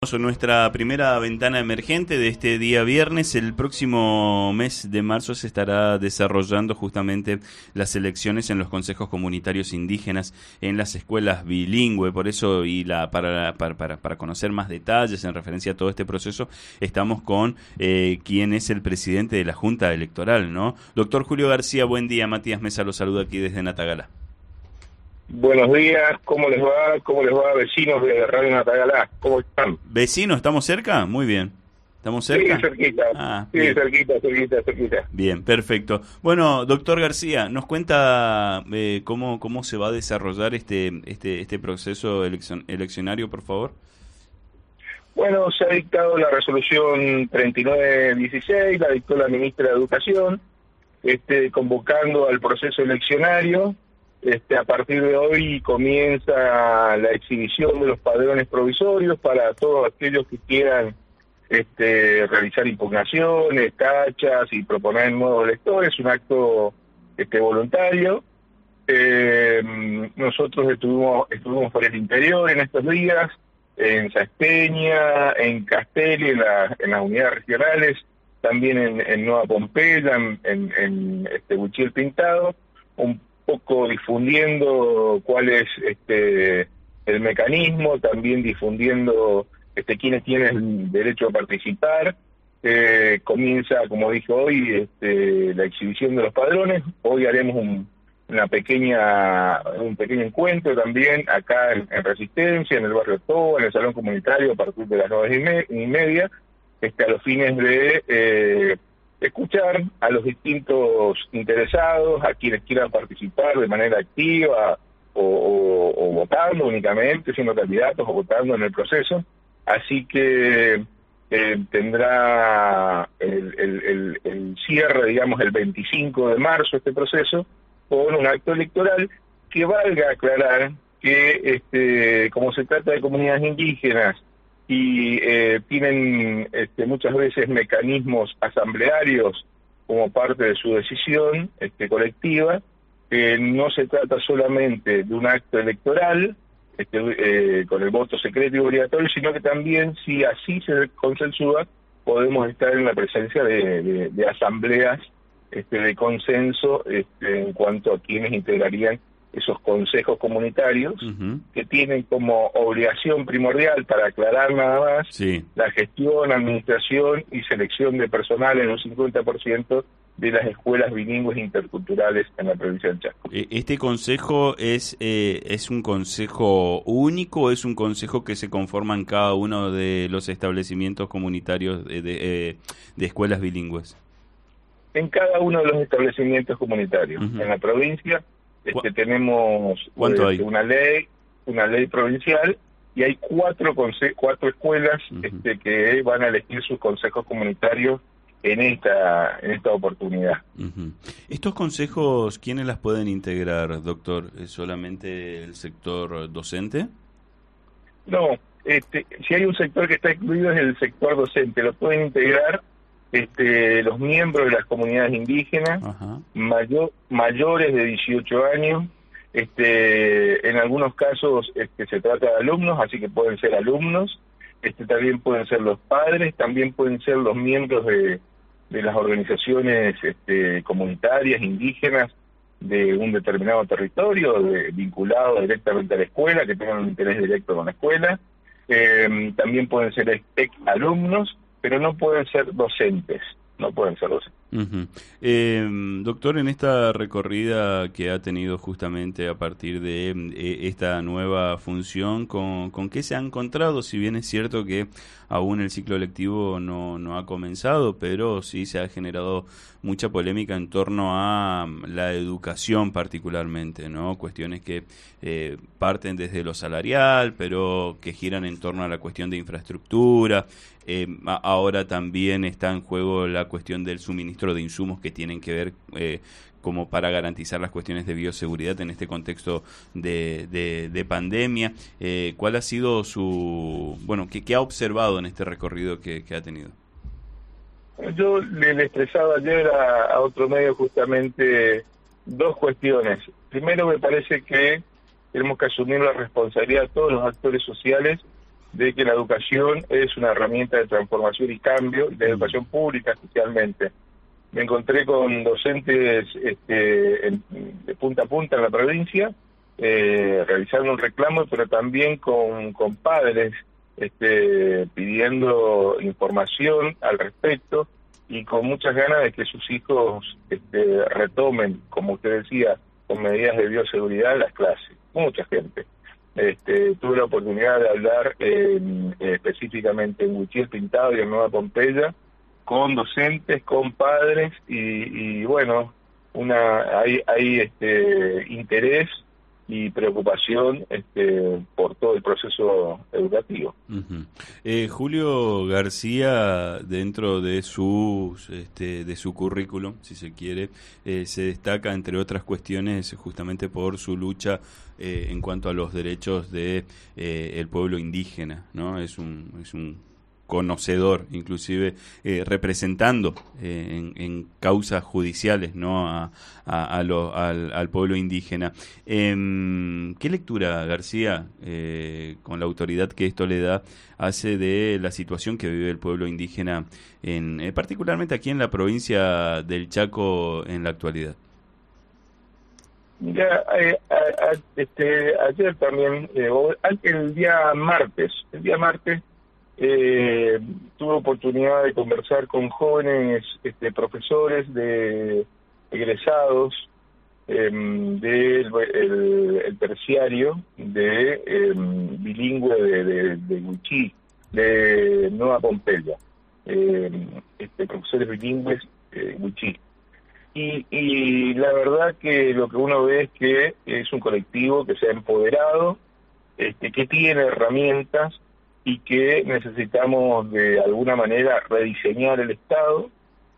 En nuestra primera ventana emergente de este día viernes. El próximo mes de marzo se estará desarrollando justamente las elecciones en los consejos comunitarios indígenas en las escuelas bilingües. Por eso, para conocer más detalles en referencia a todo este proceso, estamos con quien es el presidente de la Junta Electoral, ¿no? Doctor Julio García, buen día. Matías Mesa lo saluda aquí desde Natagala. Buenos días, ¿cómo les va? ¿Cómo les va, vecinos de Radio Natagala? ¿Cómo están? ¿Vecinos? ¿Estamos cerca? Muy bien. ¿Estamos cerca? Sí, cerquita. Sí, bien. cerquita. Bien, perfecto. Bueno, doctor García, ¿nos cuenta cómo se va a desarrollar este proceso eleccionario, por favor? Bueno, se ha dictado la resolución 3916, la dictó la ministra de Educación, convocando al proceso eleccionario. A partir de hoy comienza la exhibición de los padrones provisorios para todos aquellos que quieran realizar impugnaciones, tachas y proponer nuevos electores, un acto voluntario. Nosotros estuvimos por el interior en estos días, en Saspeña, en Castelli, en las unidades regionales, también en Nueva Pompeya, en Buchiel Pintado, un poco difundiendo cuál es el mecanismo, también difundiendo quiénes tienen derecho a participar. Comienza, como dije hoy, la exhibición de los padrones. Hoy haremos un pequeño encuentro también acá en Resistencia, en el barrio Toba, en el salón comunitario, a partir de las 9:30, a los fines de escuchar a los distintos interesados, a quienes quieran participar de manera activa o votando únicamente, siendo candidatos o votando en el proceso. Así que tendrá el cierre, digamos, el 25 de marzo este proceso, con un acto electoral que valga aclarar que, como se trata de comunidades indígenas, y tienen muchas veces mecanismos asamblearios como parte de su decisión colectiva, no se trata solamente de un acto electoral con el voto secreto y obligatorio, sino que también, si así se consensúa, podemos estar en la presencia de asambleas de consenso en cuanto a quienes integrarían esos consejos comunitarios, que tienen como obligación primordial, para aclarar nada más, la gestión, administración y selección de personal en un 50% de las escuelas bilingües interculturales en la provincia del Chaco. ¿Este consejo es un consejo único o es un consejo que se conforma en cada uno de los establecimientos comunitarios de escuelas bilingües? En cada uno de los establecimientos comunitarios. En la provincia tenemos una ley provincial, y hay cuatro escuelas que van a elegir sus consejos comunitarios en esta oportunidad. ¿Estos consejos quiénes las pueden integrar, doctor? ¿Es solamente el sector docente? No, si hay un sector que está incluido es el sector docente. Lo pueden integrar los miembros de las comunidades indígenas, mayores de 18 años, en algunos casos se trata de alumnos, así que pueden ser alumnos, también pueden ser los padres, también pueden ser los miembros de las organizaciones comunitarias indígenas de un determinado territorio, vinculados directamente a la escuela, que tengan un interés directo con la escuela. También pueden ser alumnos, pero no pueden ser docentes. Doctor, en esta recorrida que ha tenido justamente a partir de esta nueva función, ¿con qué se ha encontrado? Si bien es cierto que aún el ciclo lectivo no ha comenzado, pero sí se ha generado mucha polémica en torno a la educación particularmente, ¿no? Cuestiones que parten desde lo salarial, pero que giran en torno a la cuestión de infraestructura. Ahora también está en juego la cuestión del suministro de insumos que tienen que ver como para garantizar las cuestiones de bioseguridad en este contexto de pandemia. ¿Cuál ha sido qué ha observado en este recorrido que ha tenido? Yo le expresaba ayer a otro medio justamente dos cuestiones. Primero, me parece que tenemos que asumir la responsabilidad de todos los actores sociales de que la educación es una herramienta de transformación y cambio, y la educación pública especialmente. Me encontré con docentes de punta a punta en la provincia, realizando un reclamo, pero también con padres pidiendo información al respecto y con muchas ganas de que sus hijos retomen, como usted decía, con medidas de bioseguridad las clases. Mucha gente. Tuve la oportunidad de hablar específicamente en Huichil Pintado y en Nueva Pompeya con docentes, con padres y bueno, hay interés y preocupación por todo el proceso educativo. Julio García, dentro de su currículum, si se quiere, se destaca, entre otras cuestiones, justamente por su lucha en cuanto a los derechos de el pueblo indígena, ¿no? Es un conocedor, inclusive representando en causas judiciales, ¿no? al pueblo indígena. ¿Qué lectura, García, con la autoridad que esto le da, hace de la situación que vive el pueblo indígena, particularmente aquí en la provincia del Chaco en la actualidad? Mira, ayer también, el día martes, tuve oportunidad de conversar con jóvenes profesores de egresados del terciario bilingüe de Huichí, de Nueva Pompeya, profesores bilingües Huichí. Y la verdad que lo que uno ve es que es un colectivo que se ha empoderado, que tiene herramientas y que necesitamos de alguna manera rediseñar el Estado.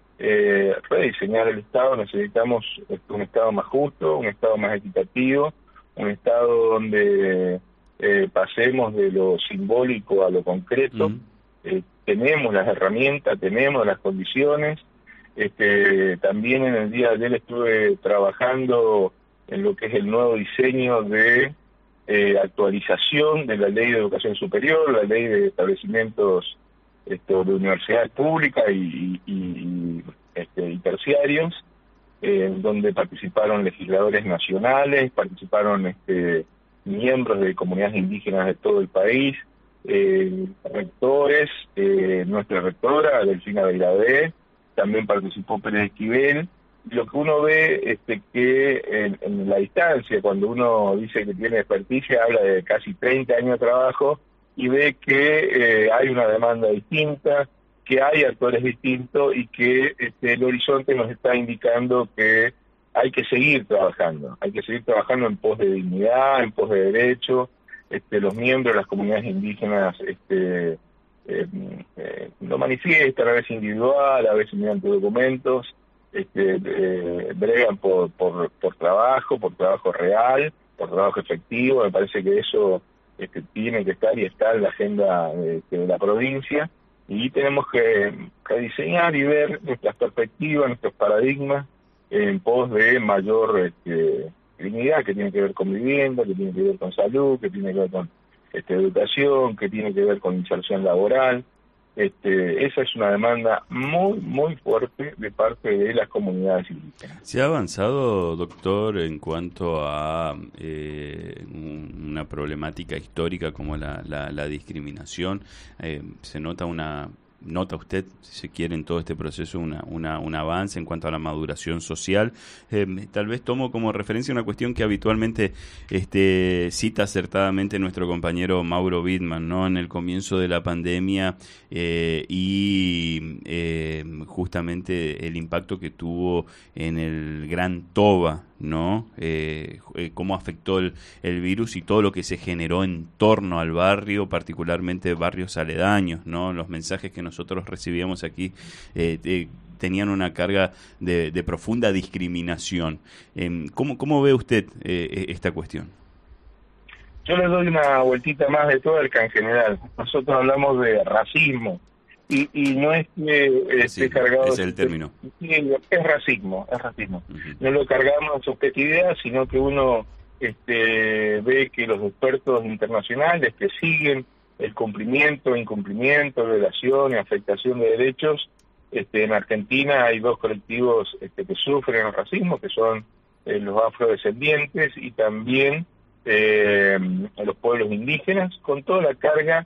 Necesitamos un Estado más justo, un Estado más equitativo, un Estado donde pasemos de lo simbólico a lo concreto. Tenemos las herramientas, tenemos las condiciones. También en el día de ayer estuve trabajando en lo que es el nuevo diseño de actualización de la Ley de Educación Superior, la Ley de Establecimientos de Universidades Públicas y terciarios, donde participaron legisladores nacionales, participaron miembros de comunidades indígenas de todo el país, rectores, nuestra rectora, Delfina Beiradé, también participó Pérez Esquivel. Lo que uno ve que en la distancia, cuando uno dice que tiene experticia, habla de casi 30 años de trabajo y ve que hay una demanda distinta, que hay actores distintos y que el horizonte nos está indicando que hay que seguir trabajando en pos de dignidad, en pos de derecho. Los miembros de las comunidades indígenas lo manifiestan, a veces individual, a veces mediante documentos. Bregan por trabajo real, por trabajo efectivo. Me parece que eso tiene que estar y está en la agenda de la provincia, y tenemos que rediseñar y ver nuestras perspectivas, nuestros paradigmas en pos de mayor dignidad, que tiene que ver con vivienda, que tiene que ver con salud, que tiene que ver con educación, que tiene que ver con inserción laboral. Esa es una demanda muy, muy fuerte de parte de las comunidades indígenas. ¿Se ha avanzado, doctor, en cuanto a una problemática histórica como la discriminación? ¿Nota usted, si se quiere, en todo este proceso un avance en cuanto a la maduración social? Tal vez tomo como referencia una cuestión que habitualmente cita acertadamente nuestro compañero Mauro Wittmann, ¿no? En el comienzo de la pandemia justamente el impacto que tuvo en el Gran Toba, ¿no? Cómo afectó el virus y todo lo que se generó en torno al barrio, particularmente barrios aledaños, ¿no? Los mensajes que nosotros recibíamos aquí tenían una carga de profunda discriminación. ¿Cómo ve usted esta cuestión? Yo le doy una vueltita más de todo el que en general. Nosotros hablamos de racismo y no es que esté cargado... Es el término. Es racismo. Uh-huh. No lo cargamos en subjetividad, sino que uno ve que los expertos internacionales que siguen el cumplimiento, incumplimiento, violación y afectación de derechos. En Argentina hay dos colectivos que sufren el racismo, que son los afrodescendientes y también los pueblos indígenas, con toda la carga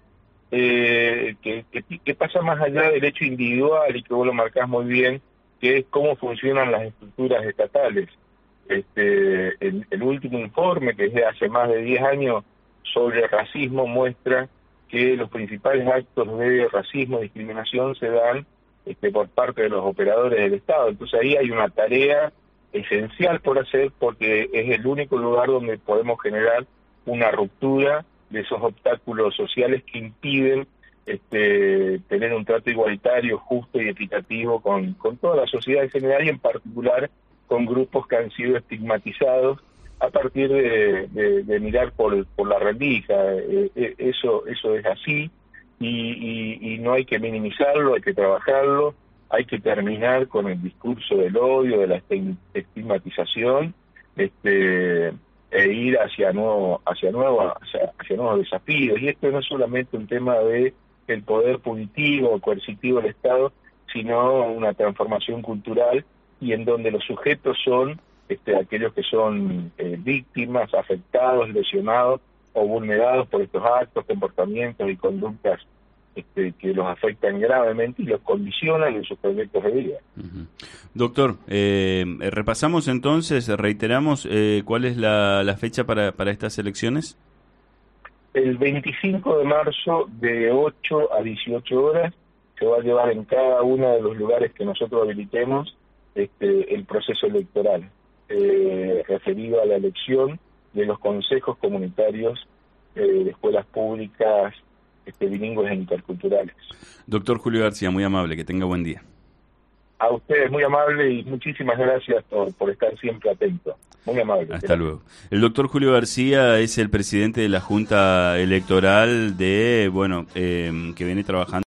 que pasa más allá del hecho individual y que vos lo marcás muy bien, que es cómo funcionan las estructuras estatales. El último informe, que es de hace más de 10 años, sobre el racismo, muestra que los principales actos de racismo y discriminación se dan por parte de los operadores del Estado. Entonces ahí hay una tarea esencial por hacer, porque es el único lugar donde podemos generar una ruptura de esos obstáculos sociales que impiden tener un trato igualitario, justo y equitativo con toda la sociedad en general, y en particular con grupos que han sido estigmatizados a partir de mirar por la rendija. Eso es así, y no hay que minimizarlo, hay que trabajarlo, hay que terminar con el discurso del odio, de la estigmatización, e ir hacia nuevos desafíos. Y esto no es solamente un tema de el poder punitivo o coercitivo del Estado, sino una transformación cultural, y en donde los sujetos son aquellos que son víctimas, afectados, lesionados o vulnerados por estos actos, comportamientos y conductas que los afectan gravemente y los condicionan en sus proyectos de vida. Doctor, repasamos entonces, reiteramos, ¿cuál es la fecha para estas elecciones? El 25 de marzo, de 8 a 18 horas, se va a llevar en cada uno de los lugares que nosotros habilitemos el proceso electoral referido a la elección de los consejos comunitarios de escuelas públicas bilingües e interculturales. Doctor Julio García, muy amable, que tenga buen día. A ustedes, muy amable, y muchísimas gracias por estar siempre atento. Muy amable. Hasta luego. El doctor Julio García es el presidente de la Junta Electoral que viene trabajando